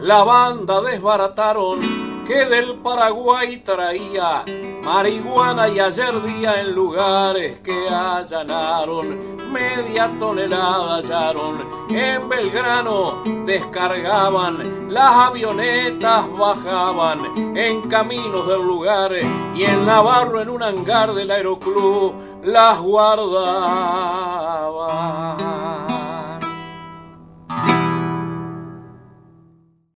la banda desbarataron que del Paraguay traía marihuana y ayer día en lugares que allanaron media tonelada hallaron. En Belgrano descargaban, las avionetas bajaban en caminos del lugar y en Navarro en un hangar del aeroclub las guardaban.